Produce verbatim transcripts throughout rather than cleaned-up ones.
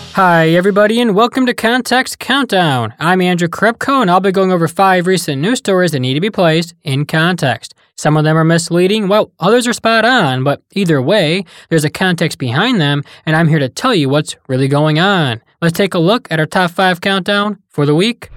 Hi, everybody, and welcome to Context Countdown. I'm Andrew Krepko, and I'll be going over five recent news stories that need to be placed in context. Some of them are misleading, while others are spot on, but either way, there's a context behind them, and I'm here to tell you what's really going on. Let's take a look at our top five countdown for the week.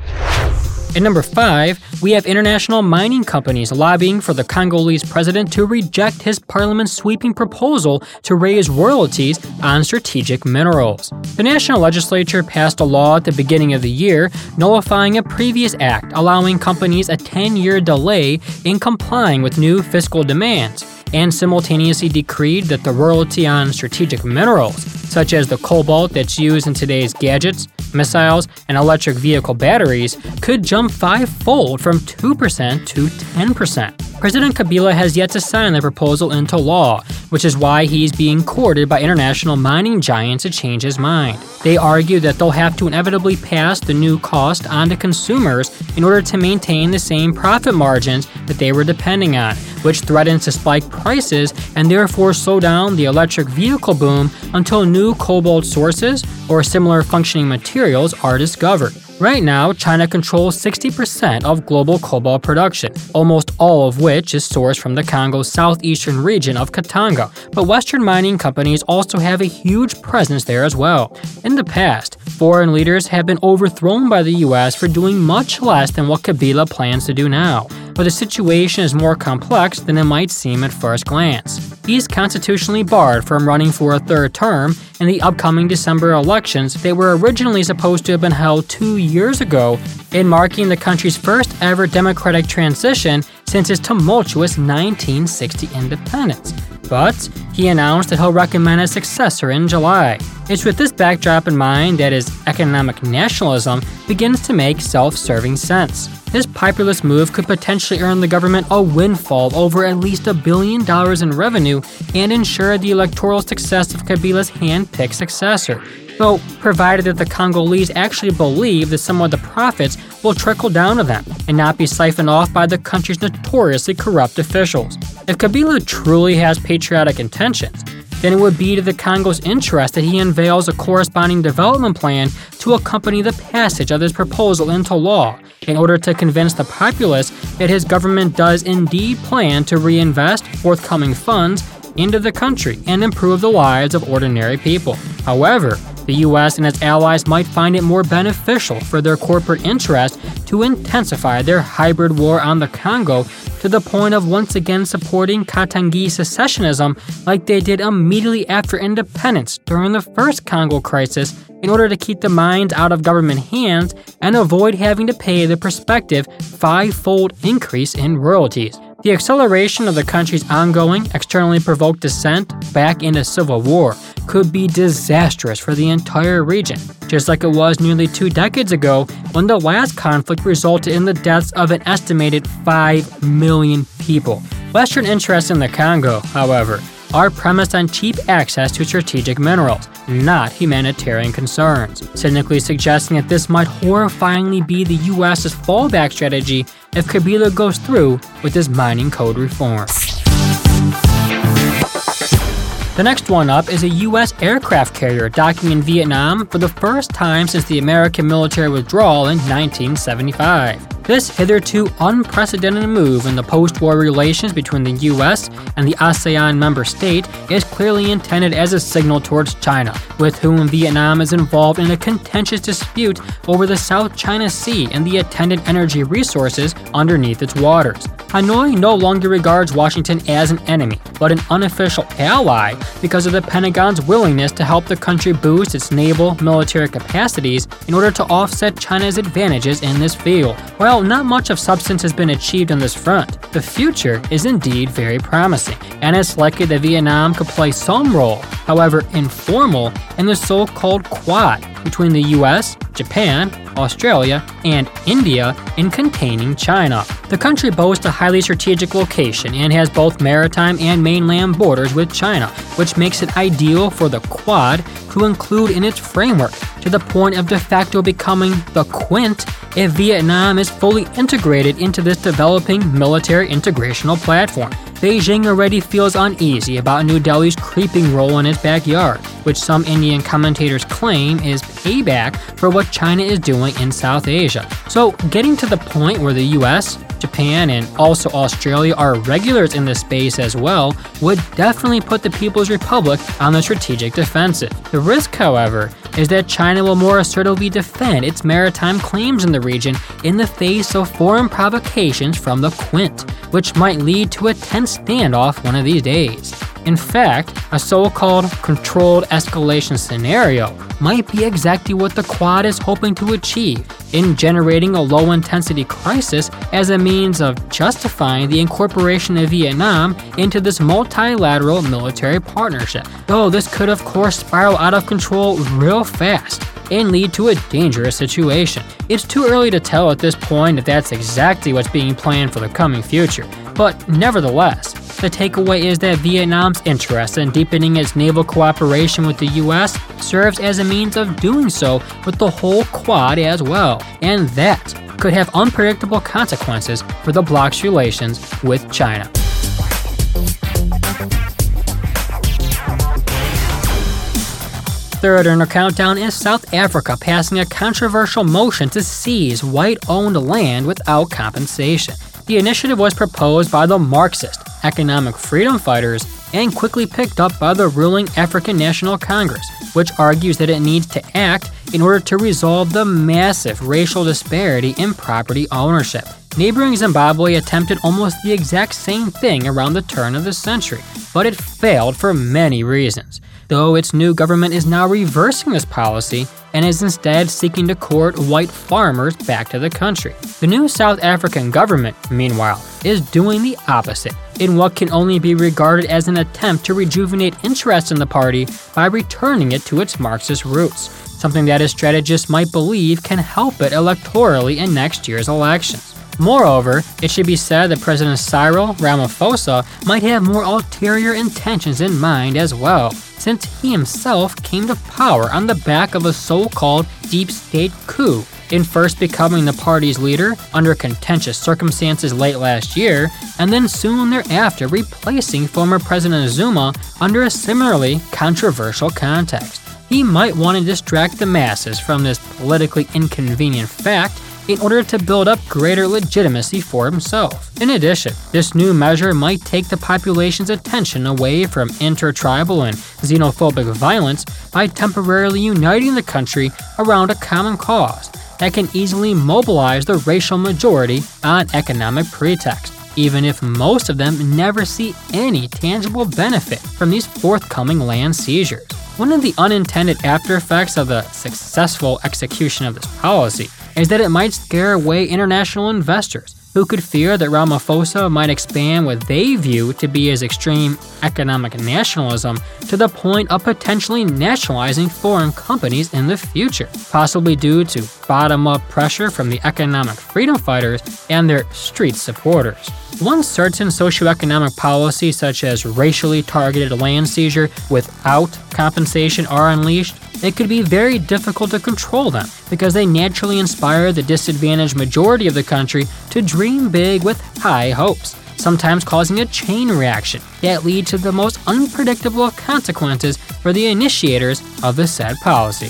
At number five, we have international mining companies lobbying for the Congolese president to reject his parliament's sweeping proposal to raise royalties on strategic minerals. The national legislature passed a law at the beginning of the year nullifying a previous act allowing companies a ten-year delay in complying with new fiscal demands, and simultaneously decreed that the royalty on strategic minerals, such as the cobalt that's used in today's gadgets, missiles, and electric vehicle batteries, could jump five-fold from two percent to ten percent. President Kabila has yet to sign the proposal into law, which is why he's being courted by international mining giants to change his mind. They argue that they'll have to inevitably pass the new cost on to consumers in order to maintain the same profit margins that they were depending on, which threatens to spike prices and therefore slow down the electric vehicle boom until new cobalt sources or similar functioning materials are discovered. Right now, China controls sixty percent of global cobalt production, almost all of which is sourced from the Congo's southeastern region of Katanga, but Western mining companies also have a huge presence there as well. In the past, foreign leaders have been overthrown by the U S for doing much less than what Kabila plans to do now, but the situation is more complex than it might seem at first glance. He's constitutionally barred from running for a third term in the upcoming December elections that were originally supposed to have been held two years ago, in marking the country's first ever democratic transition since its tumultuous nineteen sixty independence. But he announced that he'll recommend a successor in July. It's with this backdrop in mind that his economic nationalism begins to make self-serving sense. This populist move could potentially earn the government a windfall over at least a billion dollars in revenue and ensure the electoral success of Kabila's hand-picked successor, though provided that the Congolese actually believe that some of the profits will trickle down to them and not be siphoned off by the country's notoriously corrupt officials. If Kabila truly has patriotic intentions, then it would be to the Congo's interest that he unveils a corresponding development plan to accompany the passage of this proposal into law in order to convince the populace that his government does indeed plan to reinvest forthcoming funds into the country and improve the lives of ordinary people. However, the U S and its allies might find it more beneficial for their corporate interest to intensify their hybrid war on the Congo to the point of once again supporting Katangi secessionism like they did immediately after independence during the first Congo crisis in order to keep the mines out of government hands and avoid having to pay the prospective five-fold increase in royalties. The acceleration of the country's ongoing, externally provoked descent back into civil war could be disastrous for the entire region, just like it was nearly two decades ago when the last conflict resulted in the deaths of an estimated five million people. Western interests in the Congo, however, are premised on cheap access to strategic minerals, not humanitarian concerns, cynically suggesting that this might horrifyingly be the U S's fallback strategy if Kabila goes through with his mining code reform. The next one up is a U S aircraft carrier docking in Vietnam for the first time since the American military withdrawal in nineteen seventy-five. This hitherto unprecedented move in the post-war relations between the U S and the ASEAN member state is clearly intended as a signal towards China, with whom Vietnam is involved in a contentious dispute over the South China Sea and the attendant energy resources underneath its waters. Hanoi no longer regards Washington as an enemy, but an unofficial ally because of the Pentagon's willingness to help the country boost its naval military capacities in order to offset China's advantages in this field. While not much of substance has been achieved on this front, the future is indeed very promising, and it's likely that Vietnam could play some role, however informal, in the so-called Quad between the U S, Japan, Australia, and India in containing China. The country boasts a highly strategic location and has both maritime and mainland borders with China, which makes it ideal for the Quad to include in its framework, to the point of de facto becoming the Quint if Vietnam is fully integrated into this developing military integrational platform. Beijing already feels uneasy about New Delhi's creeping role in its backyard, which some Indian commentators claim is payback for what China is doing in South Asia. So, getting to the point where the U S, Japan, and also Australia are regulars in this space as well would definitely put the People's Republic on the strategic defensive. The risk, however, is that China will more assertively defend its maritime claims in the region in the face of foreign provocations from the Quint, which might lead to a tense standoff one of these days. In fact, a so-called controlled escalation scenario might be exactly what the Quad is hoping to achieve in generating a low-intensity crisis as a means of justifying the incorporation of Vietnam into this multilateral military partnership. Though this could of course spiral out of control real fast and lead to a dangerous situation. It's too early to tell at this point if that's exactly what's being planned for the coming future, but nevertheless, the takeaway is that Vietnam's interest in deepening its naval cooperation with the U S serves as a means of doing so with the whole Quad as well, and that could have unpredictable consequences for the bloc's relations with China. Third in our countdown is South Africa passing a controversial motion to seize white-owned land without compensation. The initiative was proposed by the Marxist economic freedom fighters and quickly picked up by the ruling African National Congress, which argues that it needs to act in order to resolve the massive racial disparity in property ownership. Neighboring Zimbabwe attempted almost the exact same thing around the turn of the century, but it failed for many reasons. Though its new government is now reversing this policy and is instead seeking to court white farmers back to the country. The new South African government, meanwhile, is doing the opposite in what can only be regarded as an attempt to rejuvenate interest in the party by returning it to its Marxist roots, something that its strategists might believe can help it electorally in next year's elections. Moreover, it should be said that President Cyril Ramaphosa might have more ulterior intentions in mind as well, since he himself came to power on the back of a so-called deep state coup, in first becoming the party's leader under contentious circumstances late last year, and then soon thereafter replacing former President Zuma under a similarly controversial context. He might want to distract the masses from this politically inconvenient fact in order to build up greater legitimacy for himself. In addition, this new measure might take the population's attention away from intertribal and xenophobic violence by temporarily uniting the country around a common cause that can easily mobilize the racial majority on economic pretext, even if most of them never see any tangible benefit from these forthcoming land seizures. One of the unintended after effects of the successful execution of this policy is that it might scare away international investors who could fear that Ramaphosa might expand what they view to be his extreme economic nationalism to the point of potentially nationalizing foreign companies in the future, possibly due to bottom-up pressure from the economic freedom fighters and their street supporters. Once certain socioeconomic policies such as racially targeted land seizure without compensation are unleashed, it could be very difficult to control them because they naturally inspire the disadvantaged majority of the country to dream big with high hopes, sometimes causing a chain reaction that leads to the most unpredictable of consequences for the initiators of the said policy.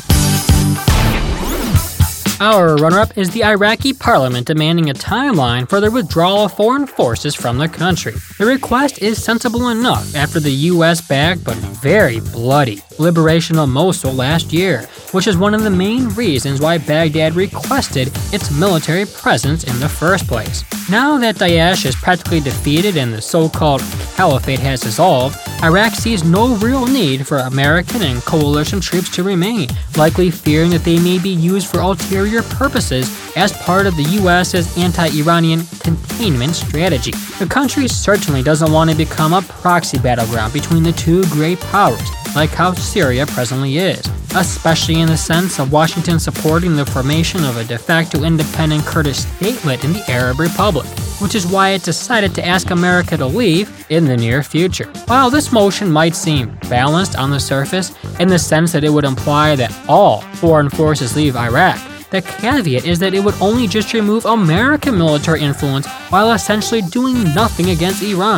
Our runner-up is the Iraqi parliament demanding a timeline for the withdrawal of foreign forces from the country. The request is sensible enough after the U S-backed but very bloody liberation of Mosul last year, which is one of the main reasons why Baghdad requested its military presence in the first place. Now that Daesh is practically defeated and the so-called caliphate has dissolved, Iraq sees no real need for American and coalition troops to remain, likely fearing that they may be used for ulterior purposes as part of the U S's anti-Iranian containment strategy. The country certainly doesn't want to become a proxy battleground between the two great powers, like how Syria presently is, especially in the sense of Washington supporting the formation of a de facto independent Kurdish statelet in the Arab Republic, which is why it decided to ask America to leave in the near future. While this motion might seem balanced on the surface, in the sense that it would imply that all foreign forces leave Iraq, the caveat is that it would only just remove American military influence while essentially doing nothing against Iran.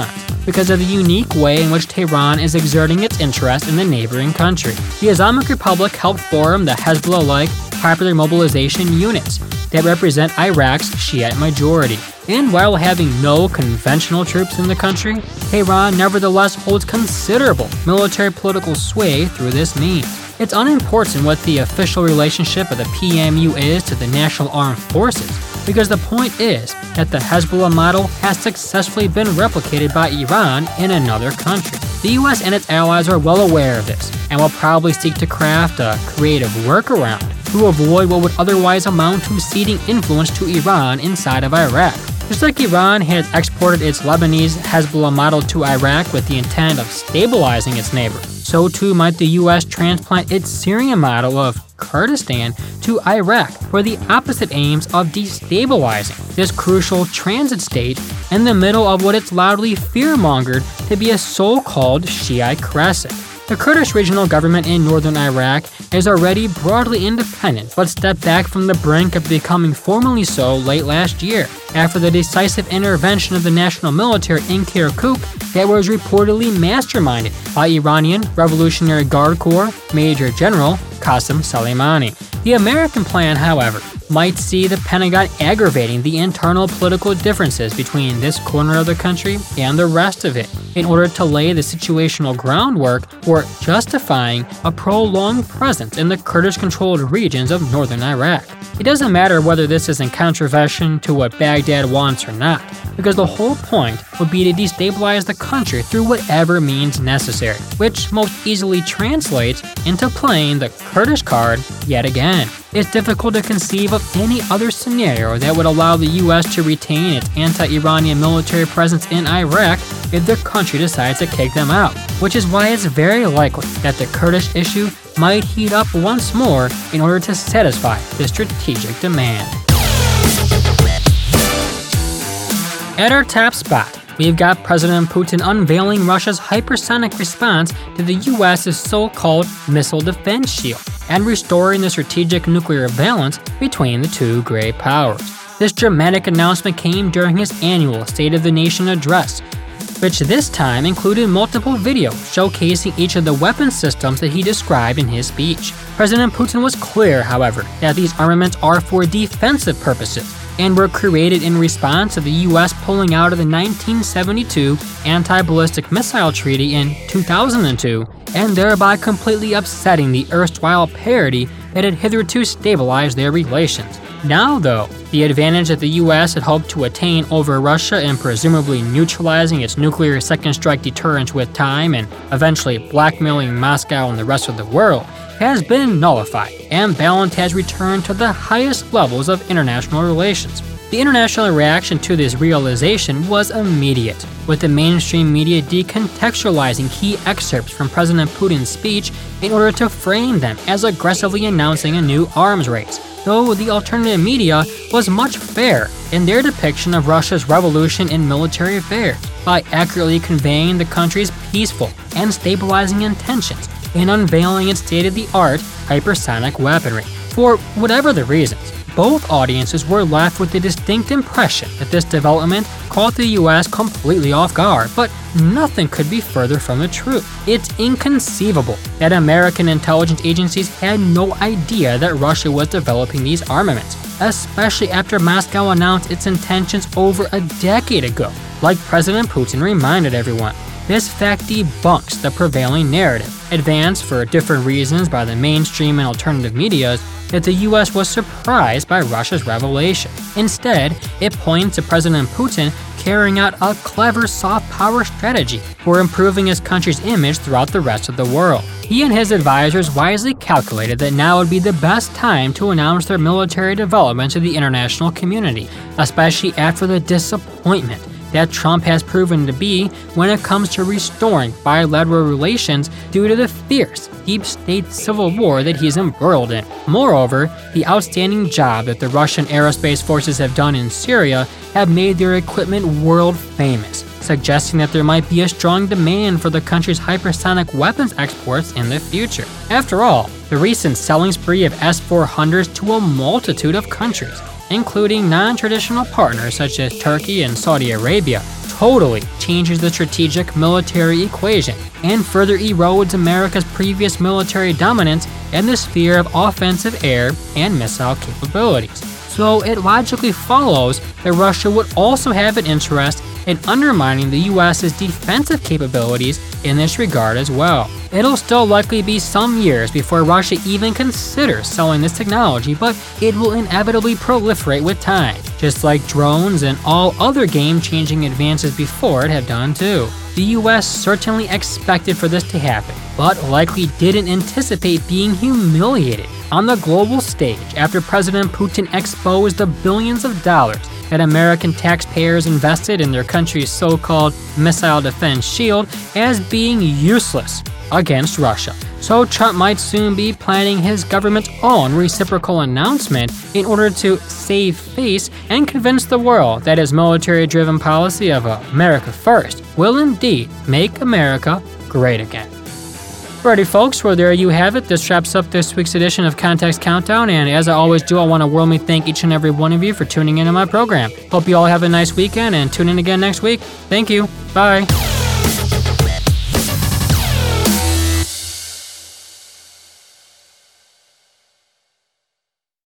because of the unique way in which Tehran is exerting its interest in the neighboring country. The Islamic Republic helped form the Hezbollah-like popular mobilization units that represent Iraq's Shiite majority. And while having no conventional troops in the country, Tehran nevertheless holds considerable military political sway through this means. It's unimportant what the official relationship of the P M U is to the National Armed Forces, because the point is that the Hezbollah model has successfully been replicated by Iran in another country. The U S and its allies are well aware of this, and will probably seek to craft a creative workaround to avoid what would otherwise amount to ceding influence to Iran inside of Iraq. Just like Iran has exported its Lebanese Hezbollah model to Iraq with the intent of stabilizing its neighbor, so too might the U S transplant its Syrian model of Kurdistan to Iraq for the opposite aims of destabilizing this crucial transit state in the middle of what it's loudly fear-mongered to be a so-called Shiite crescent. The Kurdish regional government in northern Iraq is already broadly independent, but stepped back from the brink of becoming formally so late last year, after the decisive intervention of the national military in Kirkuk that was reportedly masterminded by Iranian Revolutionary Guard Corps Major General Qasem Soleimani. The American plan, however, might see the Pentagon aggravating the internal political differences between this corner of the country and the rest of it, in order to lay the situational groundwork for justifying a prolonged presence in the Kurdish-controlled regions of northern Iraq. It doesn't matter whether this is in contravention to what Baghdad wants or not, because the whole point would be to destabilize the country through whatever means necessary, which most easily translates into playing the Kurdish card yet again. It's difficult to conceive of any other scenario that would allow the U S to retain its anti-Iranian military presence in Iraq if the country decides to kick them out, which is why it's very likely that the Kurdish issue might heat up once more in order to satisfy the strategic demand. At our top spot, we've got President Putin unveiling Russia's hypersonic response to the U S's so-called missile defense shield, and restoring the strategic nuclear balance between the two great powers. This dramatic announcement came during his annual State of the Nation address, which this time included multiple videos showcasing each of the weapon systems that he described in his speech. President Putin was clear, however, that these armaments are for defensive purposes, and were created in response to the U S pulling out of the nineteen seventy-two Anti-Ballistic Missile Treaty in two thousand two, and thereby completely upsetting the erstwhile parity that had hitherto stabilized their relations. Now, though, the advantage that the U S had hoped to attain over Russia in presumably neutralizing its nuclear second strike deterrence with time and eventually blackmailing Moscow and the rest of the world has been nullified, and balance has returned to the highest levels of international relations. The international reaction to this realization was immediate, with the mainstream media decontextualizing key excerpts from President Putin's speech in order to frame them as aggressively announcing a new arms race, though the alternative media was much fairer in their depiction of Russia's revolution in military affairs, by accurately conveying the country's peaceful and stabilizing intentions in unveiling its state-of-the-art hypersonic weaponry. For whatever the reasons, both audiences were left with the distinct impression that this development caught the U S completely off guard, but nothing could be further from the truth. It's inconceivable that American intelligence agencies had no idea that Russia was developing these armaments, especially after Moscow announced its intentions over a decade ago, like President Putin reminded everyone. This fact debunks the prevailing narrative, advanced for different reasons by the mainstream and alternative medias, that the U S was surprised by Russia's revelation. Instead, it points to President Putin carrying out a clever soft power strategy for improving his country's image throughout the rest of the world. He and his advisors wisely calculated that now would be the best time to announce their military development to the international community, especially after the disappointment that Trump has proven to be when it comes to restoring bilateral relations due to the fierce, deep state civil war that he's embroiled in. Moreover, the outstanding job that the Russian aerospace forces have done in Syria have made their equipment world famous, suggesting that there might be a strong demand for the country's hypersonic weapons exports in the future. After all, the recent selling spree of S four hundreds to a multitude of countries, including non-traditional partners such as Turkey and Saudi Arabia, totally changes the strategic military equation and further erodes America's previous military dominance in the sphere of offensive air and missile capabilities. So it logically follows that Russia would also have an interest in undermining the U S's defensive capabilities in this regard as well. It'll still likely be some years before Russia even considers selling this technology, but it will inevitably proliferate with time, just like drones and all other game-changing advances before it have done too. The U S certainly expected for this to happen, but likely didn't anticipate being humiliated on the global stage after President Putin exposed the billions of dollars that American taxpayers invested in their country's so-called missile defense shield as being useless against Russia. So Trump might soon be planning his government's own reciprocal announcement in order to save face and convince the world that his military-driven policy of America first will indeed make America great again. Alrighty folks, well there you have it. This wraps up this week's edition of Context Countdown, and as I always do, I want to warmly thank each and every one of you for tuning in on my program. Hope you all have a nice weekend and tune in again next week. Thank you. Bye.